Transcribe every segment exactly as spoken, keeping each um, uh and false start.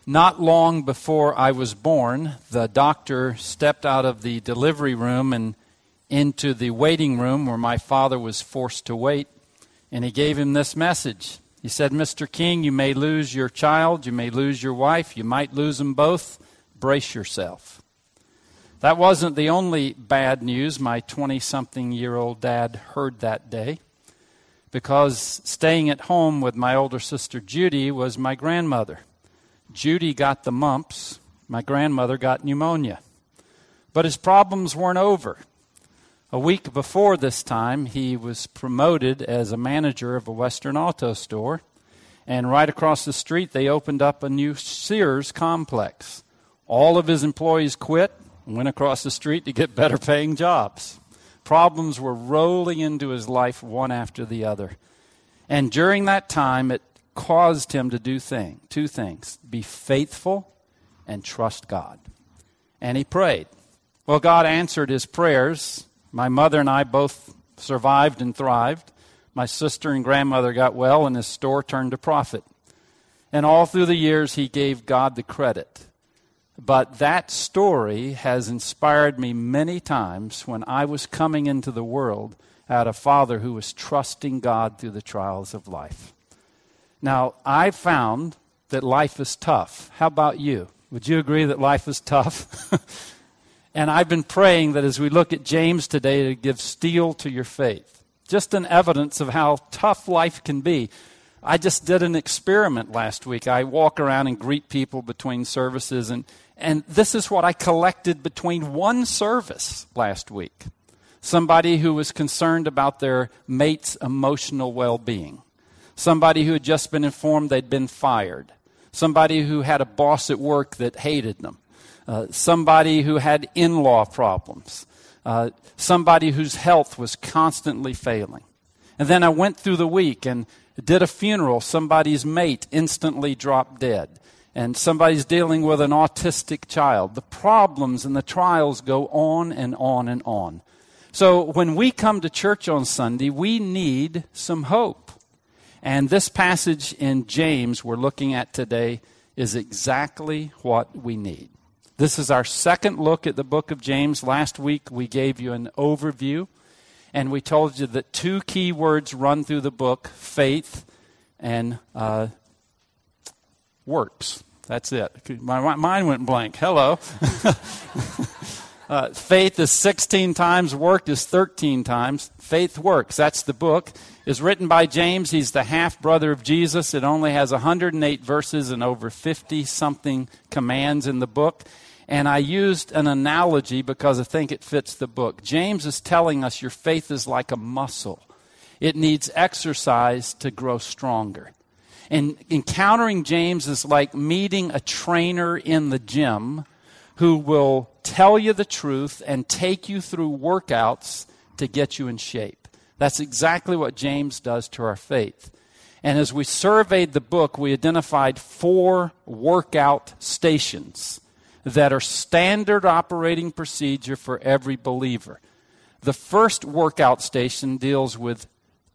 Not long before I was born, the doctor stepped out of the delivery room and into the waiting room where my father was forced to wait, and he gave him this message. He said, "Mister King, you may lose your child, you may lose your wife, you might lose them both. Brace yourself." That wasn't the only bad news my twenty-something-year-old dad heard that day, because staying at home with my older sister Judy was my grandmother. Judy got the mumps. My grandmother got pneumonia. But his problems weren't over. A week before this time, he was promoted as a manager of a Western auto store. And right across the street, they opened up a new Sears complex. All of his employees quit and went across the street to get better paying jobs. Problems were rolling into his life one after the other. And during that time, it caused him to do thing, two things: be faithful and trust God. And he prayed. Well, God answered his prayers. My mother and I both survived and thrived. My sister and grandmother got well, and his store turned a profit. And all through the years, he gave God the credit. But that story has inspired me many times when I was coming into the world at a father who was trusting God through the trials of life. Now, I found that life is tough. How about you? Would you agree that life is tough? And I've been praying that as we look at James today, to give steel to your faith. Just an evidence of how tough life can be. I just did an experiment last week. I walk around and greet people between services, and, and this is what I collected between one service last week. Somebody who was concerned about their mate's emotional well-being. Somebody who had just been informed they'd been fired. Somebody who had a boss at work that hated them. Uh, somebody who had in-law problems. Uh, somebody whose health was constantly failing. And then I went through the week and did a funeral. Somebody's mate instantly dropped dead. And somebody's dealing with an autistic child. The problems and the trials go on and on and on. So when we come to church on Sunday, we need some hope. And this passage in James we're looking at today is exactly what we need. This is our second look at the book of James. Last week we gave you an overview, and we told you that two key words run through the book: faith and uh, works. That's it. My, my mind went blank. Hello. uh, faith is sixteen times, work is thirteen times. Faith works. That's the book. Is written by James. He's the half-brother of Jesus. It only has one hundred eight verses and over fifty-something commands in the book. And I used an analogy because I think it fits the book. James is telling us your faith is like a muscle. It needs exercise to grow stronger. And encountering James is like meeting a trainer in the gym who will tell you the truth and take you through workouts to get you in shape. That's exactly what James does to our faith. And as we surveyed the book, we identified four workout stations that are standard operating procedure for every believer. The first workout station deals with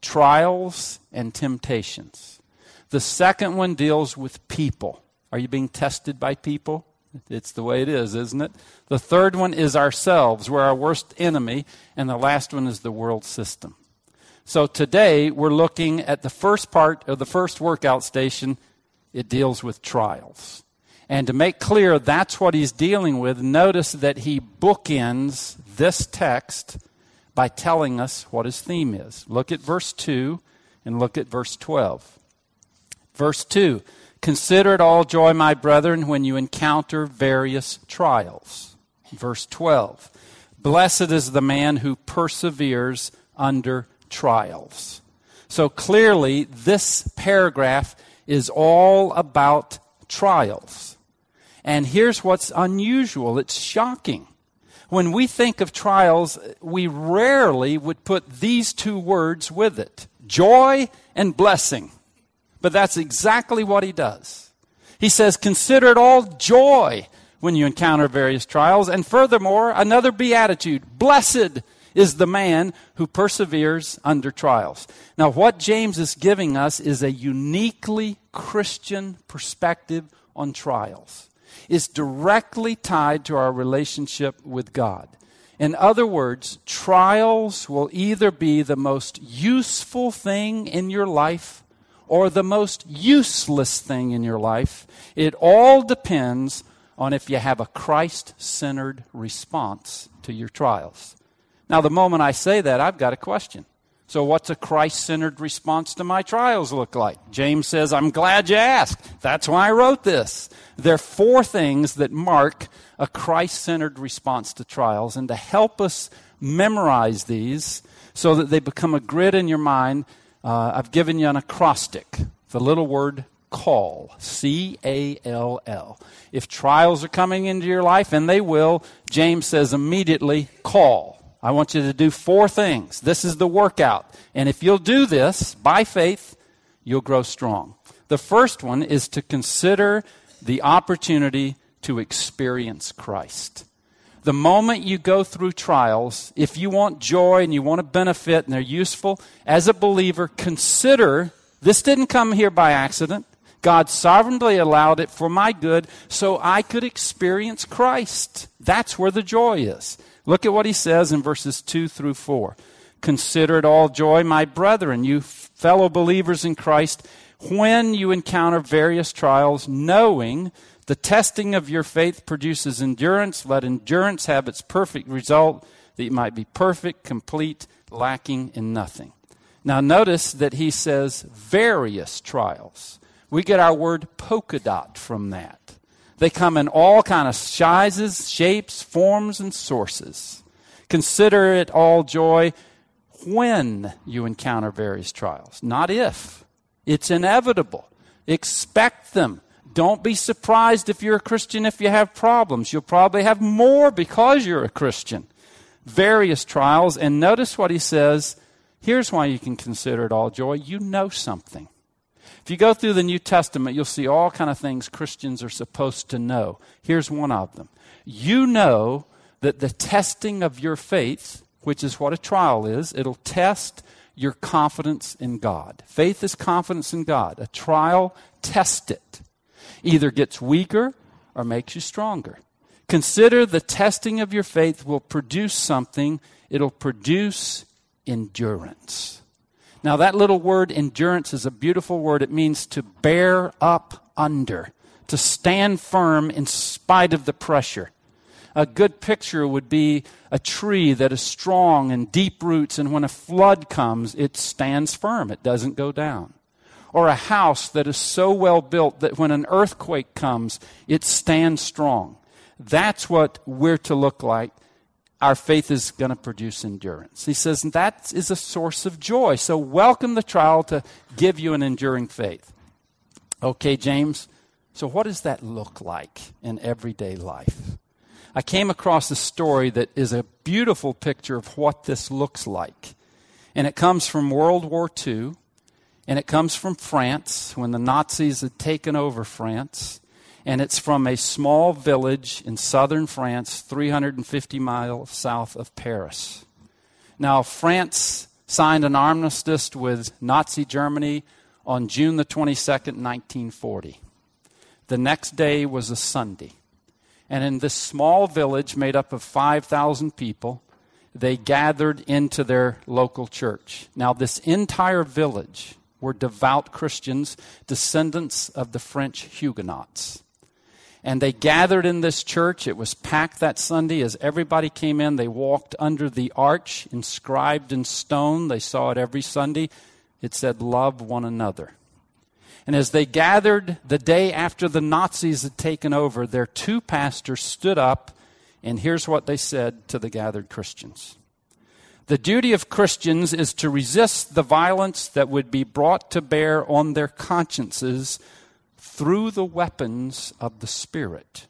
trials and temptations. The second one deals with people. Are you being tested by people? It's the way it is, isn't it? The third one is ourselves. We're our worst enemy. And the last one is the world system. So today we're looking at the first part of the first workout station. It deals with trials. And to make clear that's what he's dealing with, notice that he bookends this text by telling us what his theme is. Look at verse two and look at verse twelve. Verse two, consider it all joy, my brethren, when you encounter various trials. Verse twelve, blessed is the man who perseveres under trials. So clearly, this paragraph is all about trials. And here's what's unusual. It's shocking. When we think of trials, we rarely would put these two words with it, joy and blessing. But that's exactly what he does. He says, consider it all joy when you encounter various trials. And furthermore, another beatitude, blessed is the man who perseveres under trials. Now, what James is giving us is a uniquely Christian perspective on trials is directly tied to our relationship with God. In other words, trials will either be the most useful thing in your life or the most useless thing in your life. It all depends on if you have a Christ-centered response to your trials. Now, the moment I say that, I've got a question. So what's a Christ-centered response to my trials look like? James says, I'm glad you asked. That's why I wrote this. There are four things that mark a Christ-centered response to trials. And to help us memorize these so that they become a grid in your mind, uh, I've given you an acrostic, the little word call, C A L L. If trials are coming into your life, and they will, James says immediately, call. I want you to do four things. This is the workout. And if you'll do this by faith, you'll grow strong. The first one is to consider the opportunity to experience Christ. The moment you go through trials, if you want joy and you want to benefit and they're useful, as a believer, consider this didn't come here by accident. God sovereignly allowed it for my good so I could experience Christ. That's where the joy is. Look at what he says in verses two through four. Consider it all joy, my brethren, you fellow believers in Christ, when you encounter various trials, knowing the testing of your faith produces endurance. Let endurance have its perfect result, that you might be perfect, complete, lacking in nothing. Now notice that he says various trials. We get our word polka dot from that. They come in all kind of sizes, shapes, forms, and sources. Consider it all joy when you encounter various trials, not if. It's inevitable. Expect them. Don't be surprised if you're a Christian if you have problems. You'll probably have more because you're a Christian. Various trials, and notice what he says. Here's why you can consider it all joy. You know something. If you go through the New Testament, you'll see all kind of things Christians are supposed to know. Here's one of them. You know that the testing of your faith, which is what a trial is, it'll test your confidence in God. Faith is confidence in God. A trial, test it. Either gets weaker or makes you stronger. Consider the testing of your faith will produce something. It'll produce endurance. Now, that little word endurance is a beautiful word. It means to bear up under, to stand firm in spite of the pressure. A good picture would be a tree that is strong and deep roots, and when a flood comes, it stands firm. It doesn't go down. Or a house that is so well built that when an earthquake comes, it stands strong. That's what we're to look like. Our faith is going to produce endurance. He says that is a source of joy. So welcome the trial to give you an enduring faith. Okay, James, so what does that look like in everyday life? I came across a story that is a beautiful picture of what this looks like. And it comes from World War Two, and it comes from France when the Nazis had taken over France. And it's from a small village in southern France, three hundred fifty miles south of Paris. Now, France signed an armistice with Nazi Germany on June the twenty-second, nineteen forty. The next day was a Sunday. And in this small village made up of five thousand people, they gathered into their local church. Now, this entire village were devout Christians, descendants of the French Huguenots. And they gathered in this church. It was packed that Sunday. As everybody came in, they walked under the arch inscribed in stone. They saw it every Sunday. It said, love one another. And as they gathered the day after the Nazis had taken over, their two pastors stood up, and here's what they said to the gathered Christians. The duty of Christians is to resist the violence that would be brought to bear on their consciences through the weapons of the Spirit.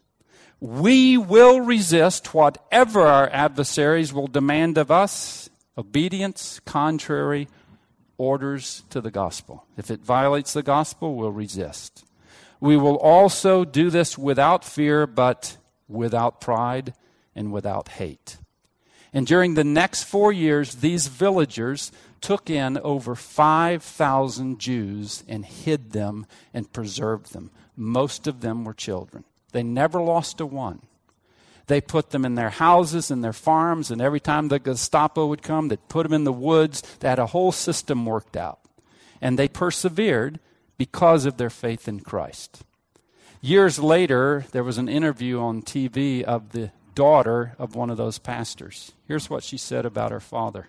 We will resist whatever our adversaries will demand of us, obedience, contrary orders to the gospel. If it violates the gospel, we'll resist. We will also do this without fear, but without pride and without hate. And during the next four years, these villagers took in over five thousand Jews and hid them and preserved them. most of them were children. They never lost a one. They put them in their houses and their farms, and every time the Gestapo would come, they'd put them in the woods. They had a whole system worked out. And they persevered because of their faith in Christ. Years later, there was an interview on T V of the daughter of one of those pastors. Here's what she said about her father.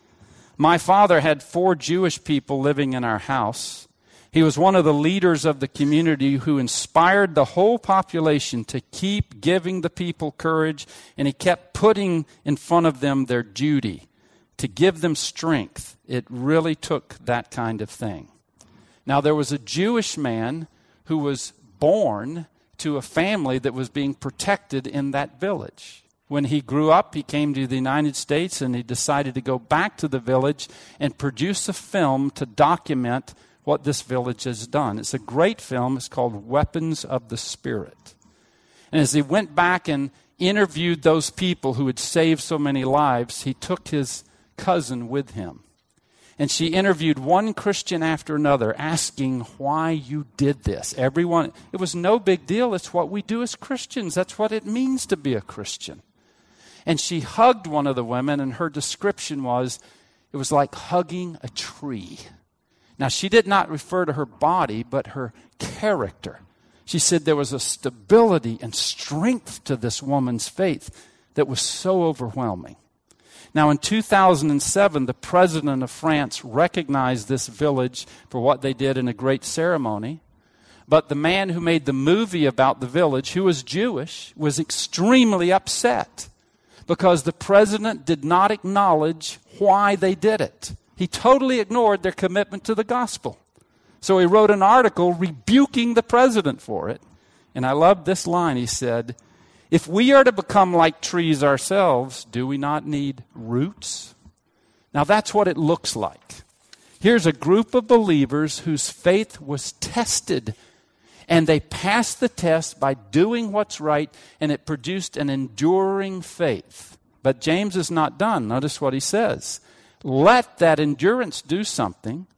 My father had four Jewish people living in our house. He was one of the leaders of the community who inspired the whole population to keep giving the people courage, and he kept putting in front of them their duty to give them strength. It really took that kind of thing. Now, there was a Jewish man who was born to a family that was being protected in that village. When he grew up, he came to the United States and he decided to go back to the village and produce a film to document what this village has done. It's a great film. It's called Weapons of the Spirit. And as he went back and interviewed those people who had saved so many lives, he took his cousin with him. And she interviewed one Christian after another, asking why you did this. Everyone, it was no big deal. It's what we do as Christians. That's what it means to be a Christian. And she hugged one of the women, and her description was, it was like hugging a tree. Now, she did not refer to her body, but her character. She said there was a stability and strength to this woman's faith that was so overwhelming. Now, in two thousand seven, the president of France recognized this village for what they did in a great ceremony. But the man who made the movie about the village, who was Jewish, was extremely upset because the president did not acknowledge why they did it. He totally ignored their commitment to the gospel. So he wrote an article rebuking the president for it. And I love this line. He said, if we are to become like trees ourselves, do we not need roots? Now that's what it looks like. Here's a group of believers whose faith was tested, and they passed the test by doing what's right, and it produced an enduring faith. But James is not done. Notice what he says. Let that endurance do something.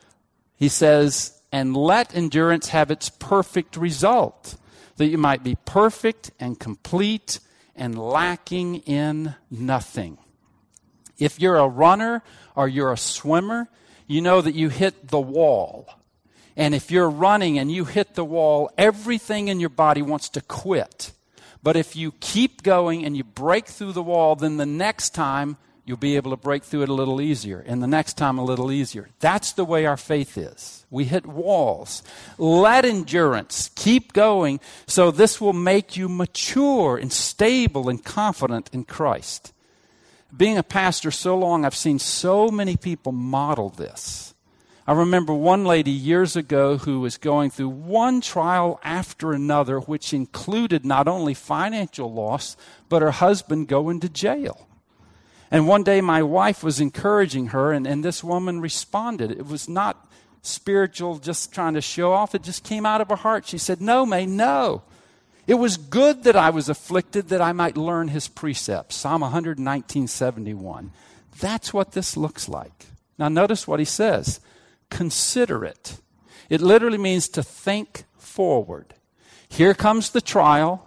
He says, and let endurance have its perfect result, that you might be perfect and complete and lacking in nothing. If you're a runner or you're a swimmer, you know that you hit the wall. And if you're running and you hit the wall, everything in your body wants to quit. But if you keep going and you break through the wall, then the next time you'll be able to break through it a little easier, and the next time a little easier. That's the way our faith is. We hit walls. Let endurance keep going, so this will make you mature and stable and confident in Christ. Being a pastor so long, I've seen so many people model this. I remember one lady years ago who was going through one trial after another, which included not only financial loss, but her husband going to jail. And one day my wife was encouraging her, and, and this woman responded. It was not spiritual, just trying to show off. It just came out of her heart. She said, no, May, no. It was good that I was afflicted, that I might learn his precepts. Psalm one nineteen, seventy-one. That's what this looks like. Now notice what he says. Consider it. It literally means to think forward. Here comes the trial.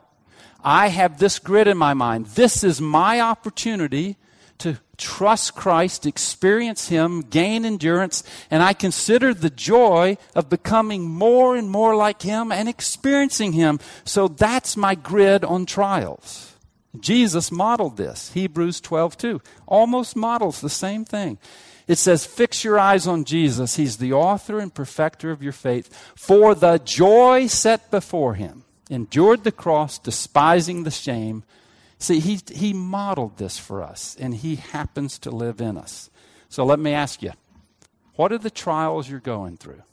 I have this grid in my mind. This is my opportunity to trust Christ, experience him, gain endurance, and I consider the joy of becoming more and more like him and experiencing him. So that's my grid on trials. Jesus modeled this. Hebrews twelve two almost models the same thing. It says, fix your eyes on Jesus. He's the author and perfecter of your faith. For the joy set before him, endured the cross, despising the shame. See, he, he modeled this for us, and he happens to live in us. So let me ask you, what are the trials you're going through?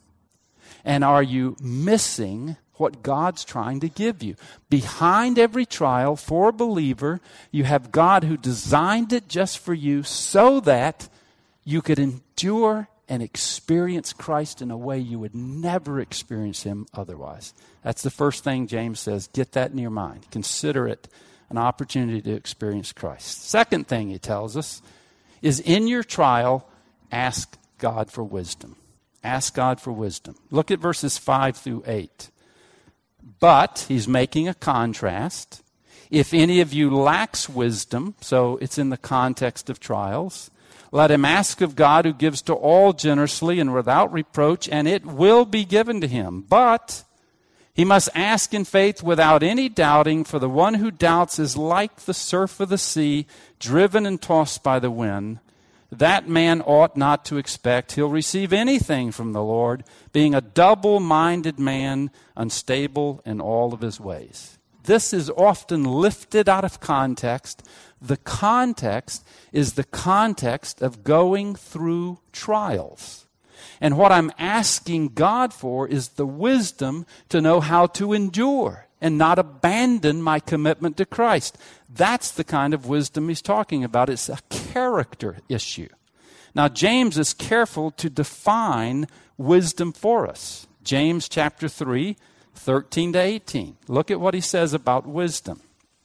And are you missing what God's trying to give you? Behind every trial, for a believer, you have God who designed it just for you so that you could endure and experience Christ in a way you would never experience him otherwise. That's the first thing James says. Get that in your mind. Consider it an opportunity to experience Christ. Second thing he tells us is in your trial, ask God for wisdom. Ask God for wisdom. Look at verses five through eight. But he's making a contrast. If any of you lacks wisdom, so it's in the context of trials, let him ask of God who gives to all generously and without reproach, and it will be given to him. But he must ask in faith without any doubting, for the one who doubts is like the surf of the sea, driven and tossed by the wind. That man ought not to expect he'll receive anything from the Lord, being a double-minded man, unstable in all of his ways. This is often lifted out of context. The context is the context of going through trials. And what I'm asking God for is the wisdom to know how to endure and not abandon my commitment to Christ. That's the kind of wisdom he's talking about. It's a character issue. Now, James is careful to define wisdom for us. James chapter three, thirteen to eighteen. Look at what he says about wisdom.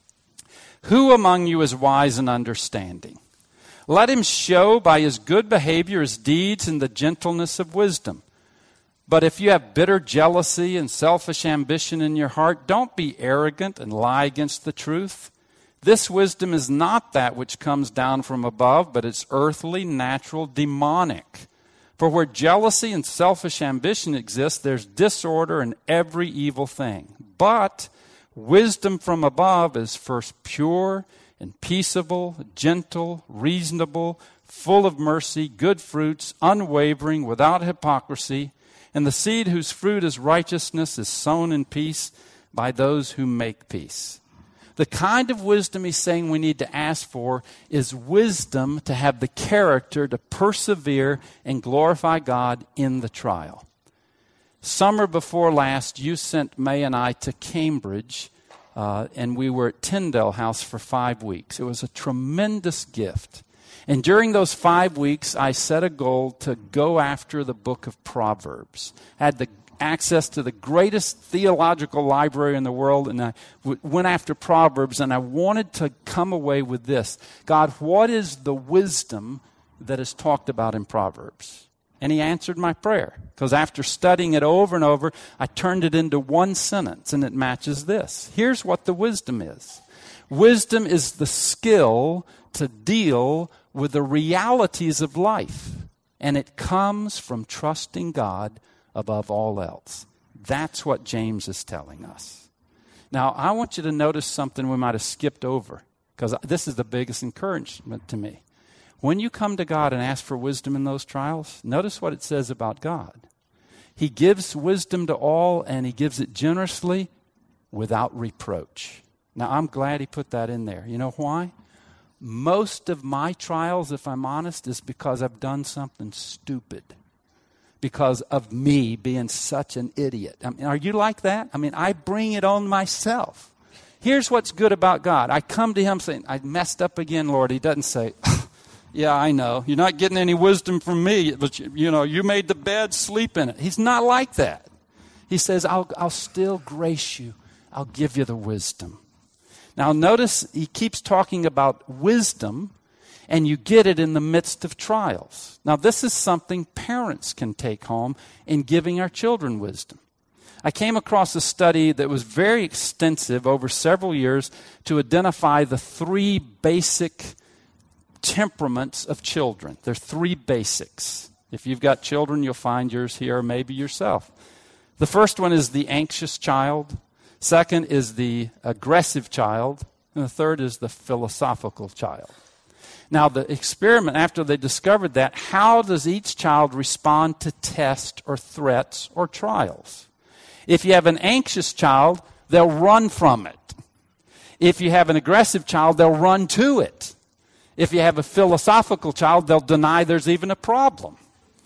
Who among you is wise and understanding? Let him show by his good behavior, his deeds, and the gentleness of wisdom. But if you have bitter jealousy and selfish ambition in your heart, don't be arrogant and lie against the truth. This wisdom is not that which comes down from above, but it's earthly, natural, demonic. For where jealousy and selfish ambition exist, there's disorder and every evil thing. But wisdom from above is first pure and peaceable, gentle, reasonable, full of mercy, good fruits, unwavering, without hypocrisy. And the seed whose fruit is righteousness is sown in peace by those who make peace. The kind of wisdom he's saying we need to ask for is wisdom to have the character to persevere and glorify God in the trial. Summer before last, you sent May and I to Cambridge, uh, and we were at Tyndale House for five weeks. It was a tremendous gift. And during those five weeks, I set a goal to go after the book of Proverbs. I had the access to the greatest theological library in the world, and I w- went after Proverbs, and I wanted to come away with this. God, what is the wisdom that is talked about in Proverbs? And he answered my prayer, because after studying it over and over, I turned it into one sentence, and it matches this. Here's what the wisdom is. Wisdom is the skill to deal with the realities of life, and it comes from trusting God above all else. That's what James is telling us. Now, I want you to notice something we might have skipped over, because this is the biggest encouragement to me. When you come to God and ask for wisdom in those trials, notice what it says about God. He gives wisdom to all, and he gives it generously without reproach. Now, I'm glad he put that in there. You know why? Most of my trials, if I'm honest, is because I've done something stupid. Because of me being such an idiot. I mean, are you like that? I mean, I bring it on myself. Here's what's good about God. I come to him saying, I messed up again, Lord. He doesn't say, yeah, I know. You're not getting any wisdom from me, but you, you know, you made the bed, sleep in it. He's not like that. He says, I'll, I'll still grace you. I'll give you the wisdom. Now, notice he keeps talking about wisdom, and you get it in the midst of trials. Now, this is something parents can take home in giving our children wisdom. I came across a study that was very extensive over several years to identify the three basic temperaments of children. There are three basics. If you've got children, you'll find yours here, or maybe yourself. The first one is the anxious child. Second is the aggressive child. And the third is the philosophical child. Now, the experiment, after they discovered that, how does each child respond to tests or threats or trials? If you have an anxious child, they'll run from it. If you have an aggressive child, they'll run to it. If you have a philosophical child, they'll deny there's even a problem.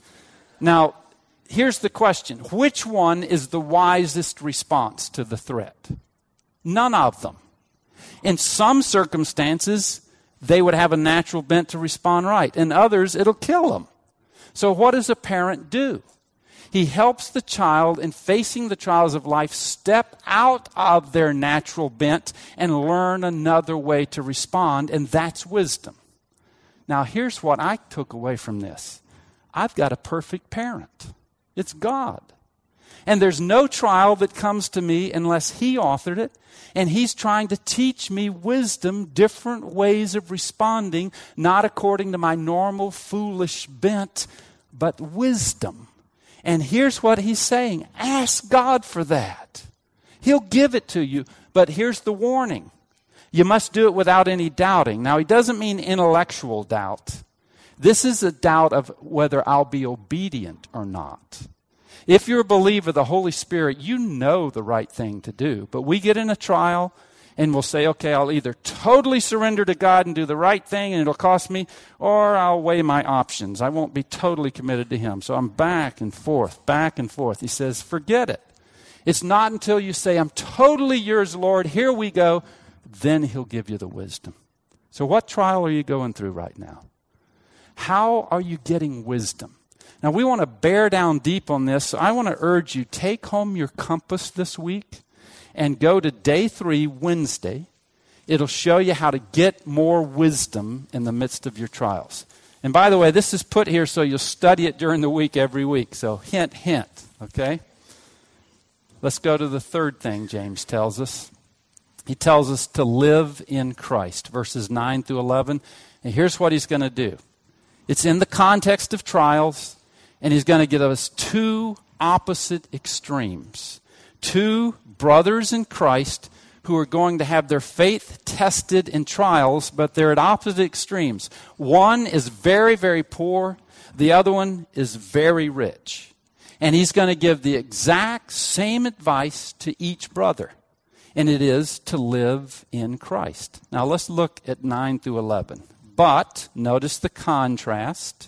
Now, here's the question. Which one is the wisest response to the threat? None of them. In some circumstances, they would have a natural bent to respond right. In others, it'll kill them. So what does a parent do? He helps the child in facing the trials of life step out of their natural bent and learn another way to respond, and that's wisdom. Now, here's what I took away from this. I've got a perfect parent. It's God. And there's no trial that comes to me unless he authored it. And he's trying to teach me wisdom, different ways of responding, not according to my normal foolish bent, but wisdom. And here's what he's saying. Ask God for that. He'll give it to you. But here's the warning. You must do it without any doubting. Now, he doesn't mean intellectual doubt. This is a doubt of whether I'll be obedient or not. If you're a believer, the Holy Spirit, you know the right thing to do. But we get in a trial and we'll say, okay, I'll either totally surrender to God and do the right thing and it'll cost me, or I'll weigh my options. I won't be totally committed to him. So I'm back and forth, back and forth. He says, forget it. It's not until you say, I'm totally yours, Lord, here we go, then he'll give you the wisdom. So what trial are you going through right now? How are you getting wisdom? Now, we want to bear down deep on this. So I want to urge you, take home your compass this week and go to day three, Wednesday. It'll show you how to get more wisdom in the midst of your trials. And by the way, this is put here so you'll study it during the week every week. So hint, hint, okay? Let's go to the third thing James tells us. He tells us to live in Christ, verses nine through eleven. And here's what he's going to do. It's in the context of trials. And he's going to give us two opposite extremes. Two brothers in Christ who are going to have their faith tested in trials, but they're at opposite extremes. One is very, very poor. The other one is very rich. And he's going to give the exact same advice to each brother. And it is to live in Christ. Now let's look at nine through eleven. But, notice the contrast.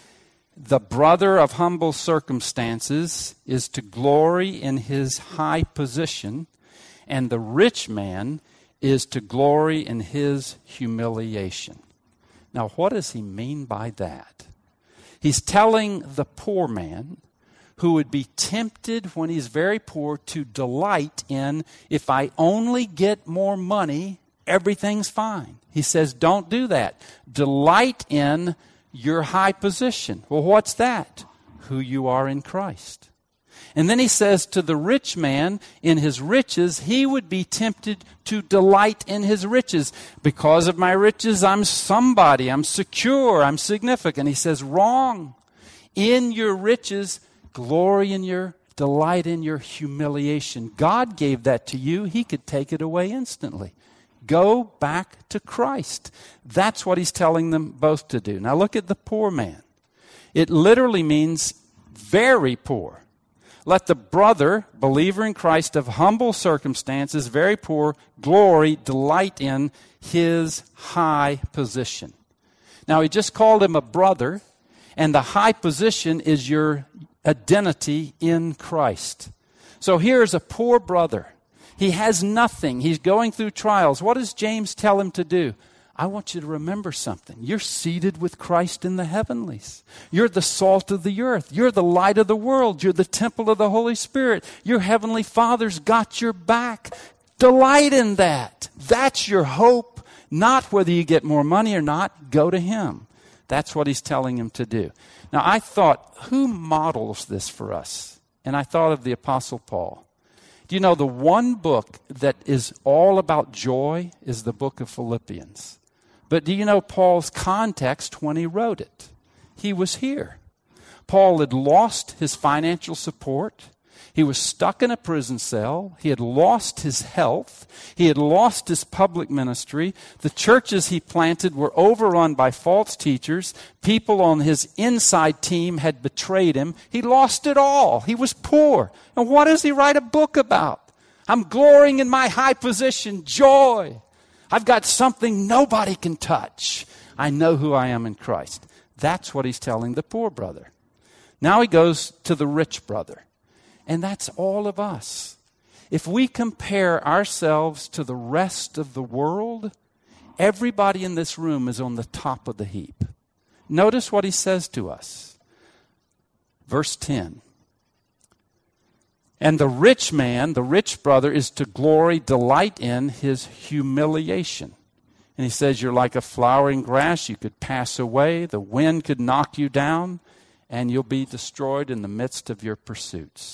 The brother of humble circumstances is to glory in his high position, and the rich man is to glory in his humiliation. Now, what does he mean by that? He's telling the poor man who would be tempted when he's very poor to delight in, if I only get more money, everything's fine. He says, don't do that. Delight in your high position. Well, what's that? Who you are in Christ. And then he says to the rich man, in his riches, he would be tempted to delight in his riches. Because of my riches, I'm somebody, I'm secure, I'm significant. He says, wrong. In your riches, glory in your, delight in your humiliation. God gave that to you. He could take it away instantly. Go back to Christ. That's what he's telling them both to do. Now look at the poor man. It literally means very poor. Let the brother, believer in Christ of humble circumstances, very poor, glory, delight in his high position. Now he just called him a brother, and the high position is your identity in Christ. So here's a poor brother. He has nothing. He's going through trials. What does James tell him to do? I want you to remember something. You're seated with Christ in the heavenlies. You're the salt of the earth. You're the light of the world. You're the temple of the Holy Spirit. Your heavenly Father's got your back. Delight in that. That's your hope. Not whether you get more money or not. Go to him. That's what he's telling him to do. Now, I thought, who models this for us? And I thought of the Apostle Paul. Do you know the one book that is all about joy is the book of Philippians? But do you know Paul's context when he wrote it? He was here. Paul had lost his financial support. He was stuck in a prison cell. He had lost his health. He had lost his public ministry. The churches he planted were overrun by false teachers. People on his inside team had betrayed him. He lost it all. He was poor. And what does he write a book about? I'm glorying in my high position, joy. I've got something nobody can touch. I know who I am in Christ. That's what he's telling the poor brother. Now he goes to the rich brother. And that's all of us. If we compare ourselves to the rest of the world, everybody in this room is on the top of the heap. Notice what he says to us. Verse ten. And the rich man, the rich brother, is to glory, delight in his humiliation. And he says, you're like a flowering grass. You could pass away. The wind could knock you down, and you'll be destroyed in the midst of your pursuits.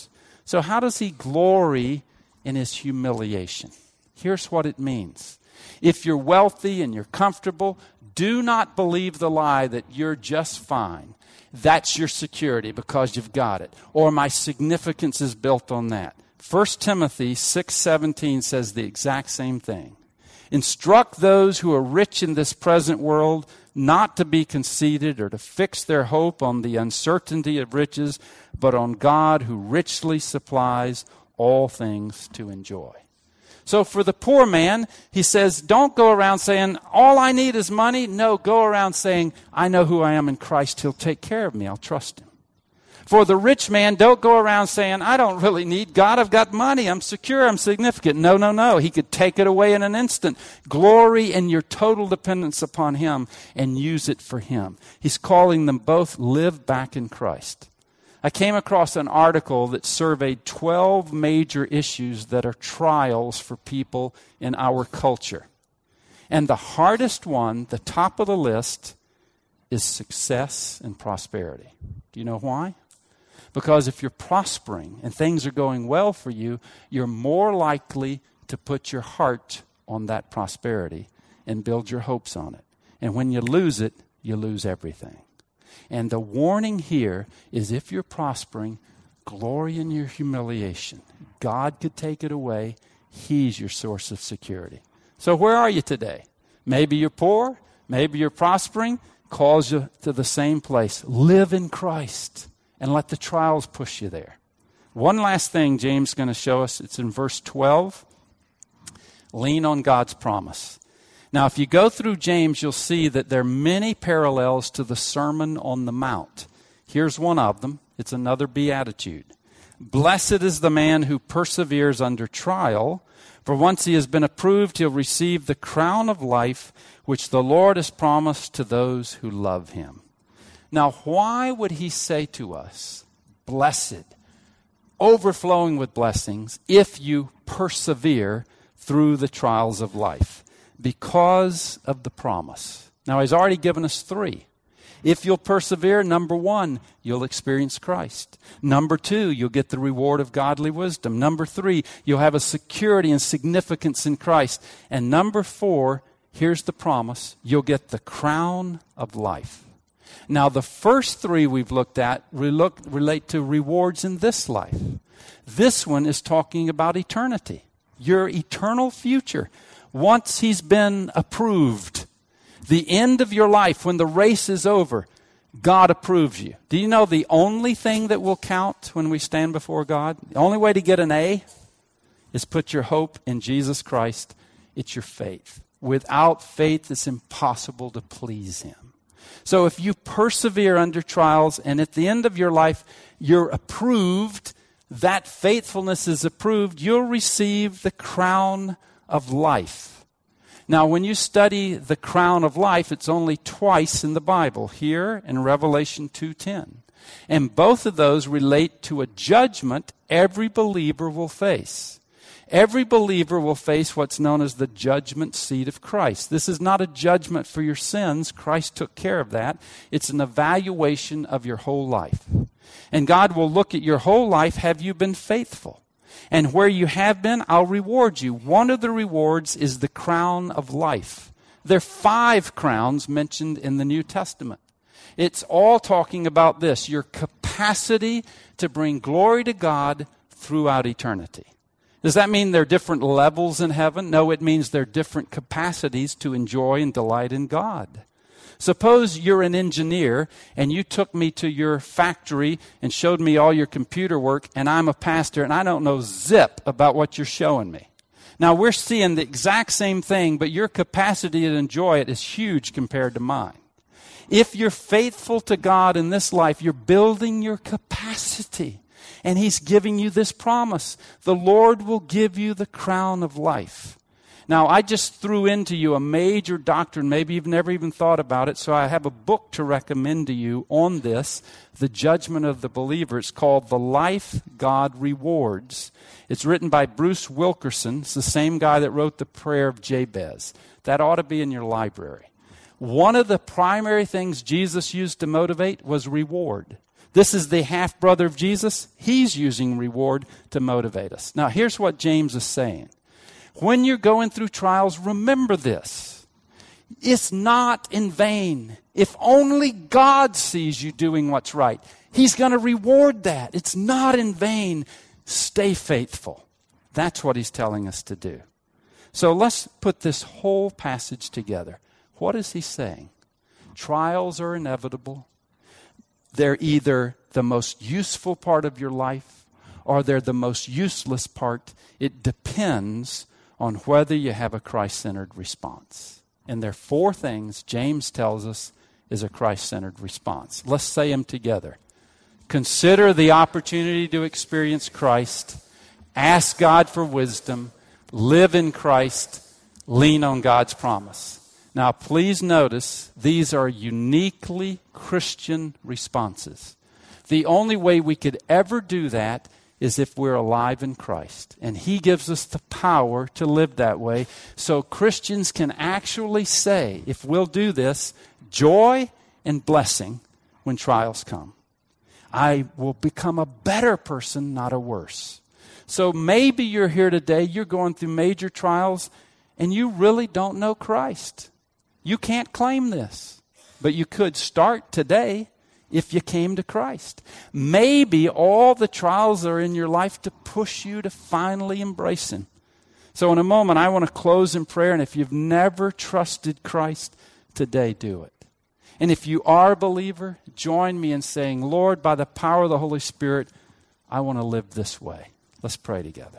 So how does he glory in his humiliation? Here's what it means. If you're wealthy and you're comfortable, do not believe the lie that you're just fine. That's your security because you've got it. Or my significance is built on that. First Timothy six seventeen says the exact same thing. Instruct those who are rich in this present world not to be conceited or to fix their hope on the uncertainty of riches, but on God who richly supplies all things to enjoy. So for the poor man, he says, don't go around saying, all I need is money. No, go around saying, I know who I am in Christ. He'll take care of me. I'll trust him. For the rich man, don't go around saying, I don't really need God. I've got money. I'm secure. I'm significant. No, no, no. He could take it away in an instant. Glory in your total dependence upon him and use it for him. He's calling them both live back in Christ. I came across an article that surveyed twelve major issues that are trials for people in our culture. And the hardest one, the top of the list, is success and prosperity. Do you know why? Because if you're prospering and things are going well for you, you're more likely to put your heart on that prosperity and build your hopes on it. And when you lose it, you lose everything. And the warning here is if you're prospering, glory in your humiliation. God could take it away. He's your source of security. So where are you today? Maybe you're poor. Maybe you're prospering. Calls you to the same place. Live in Christ and let the trials push you there. One last thing James is going to show us. It's in verse twelve. Lean on God's promise. Now, if you go through James, you'll see that there are many parallels to the Sermon on the Mount. Here's one of them. It's another beatitude. Blessed is the man who perseveres under trial, for once he has been approved, he'll receive the crown of life, which the Lord has promised to those who love him. Now, why would he say to us, blessed, overflowing with blessings, if you persevere through the trials of life? Because of the promise. Now, he's already given us three. If you'll persevere, number one, you'll experience Christ. Number two, you'll get the reward of godly wisdom. Number three, you'll have a security and significance in Christ. And number four, here's the promise, you'll get the crown of life. Now, the first three we've looked at relate to rewards in this life. This one is talking about eternity, your eternal future. Once he's been approved, the end of your life, when the race is over, God approves you. Do you know the only thing that will count when we stand before God? The only way to get an A is put your hope in Jesus Christ. It's your faith. Without faith, it's impossible to please him. So if you persevere under trials and at the end of your life, you're approved, that faithfulness is approved, you'll receive the crown of life. Now, when you study the crown of life, it's only twice in the Bible, here in Revelation two ten. And both of those relate to a judgment every believer will face. Every believer will face what's known as the judgment seat of Christ. This is not a judgment for your sins. Christ took care of that. It's an evaluation of your whole life. And God will look at your whole life. Have you been faithful? And where you have been, I'll reward you. One of the rewards is the crown of life. There are five crowns mentioned in the New Testament. It's all talking about this, your capacity to bring glory to God throughout eternity. Does that mean there are different levels in heaven? No, it means there are different capacities to enjoy and delight in God. Suppose you're an engineer and you took me to your factory and showed me all your computer work, and I'm a pastor and I don't know zip about what you're showing me. Now, we're seeing the exact same thing, but your capacity to enjoy it is huge compared to mine. If you're faithful to God in this life, you're building your capacity. And he's giving you this promise. The Lord will give you the crown of life. Now, I just threw into you a major doctrine. Maybe you've never even thought about it. So I have a book to recommend to you on this, The Judgment of the Believer. It's called The Life God Rewards. It's written by Bruce Wilkerson. It's the same guy that wrote the Prayer of Jabez. That ought to be in your library. One of the primary things Jesus used to motivate was reward. This is the half-brother of Jesus. He's using reward to motivate us. Now, here's what James is saying. When you're going through trials, remember this. It's not in vain. If only God sees you doing what's right, He's going to reward that. It's not in vain. Stay faithful. That's what He's telling us to do. So let's put this whole passage together. What is he saying? Trials are inevitable. They're either the most useful part of your life or they're the most useless part. It depends on whether you have a Christ-centered response. And there are four things James tells us is a Christ-centered response. Let's say them together. Consider the opportunity to experience Christ. Ask God for wisdom. Live in Christ. Lean on God's promise. Now, please notice these are uniquely Christian responses. The only way we could ever do that is if we're alive in Christ. And He gives us the power to live that way. So Christians can actually say, if we'll do this, joy and blessing when trials come. I will become a better person, not a worse. So maybe you're here today, you're going through major trials, and you really don't know Christ. You can't claim this, but you could start today if you came to Christ. Maybe all the trials are in your life to push you to finally embrace Him. So in a moment, I want to close in prayer, and if you've never trusted Christ, today do it. And if you are a believer, join me in saying, Lord, by the power of the Holy Spirit, I want to live this way. Let's pray together.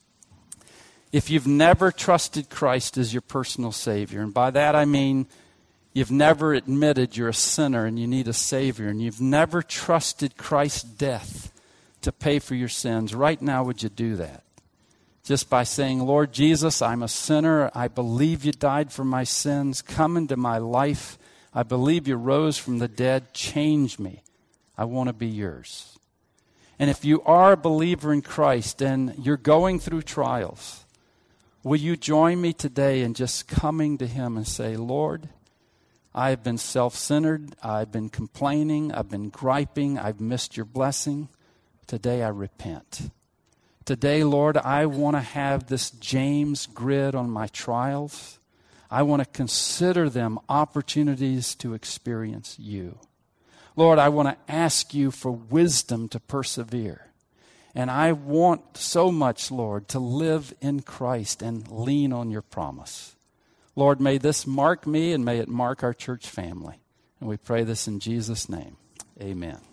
If you've never trusted Christ as your personal Savior, and by that I mean you've never admitted you're a sinner and you need a Savior, and you've never trusted Christ's death to pay for your sins, right now would you do that? Just by saying, Lord Jesus, I'm a sinner. I believe you died for my sins. Come into my life. I believe you rose from the dead. Change me. I want to be yours. And if you are a believer in Christ and you're going through trials, will you join me today in just coming to Him and say, Lord, I have been self-centered. I've been complaining. I've been griping. I've missed your blessing. Today I repent. Today, Lord, I want to have this James grid on my trials. I want to consider them opportunities to experience you. Lord, I want to ask you for wisdom to persevere. And I want so much, Lord, to live in Christ and lean on your promise. Lord, may this mark me and may it mark our church family. And we pray this in Jesus' name. Amen.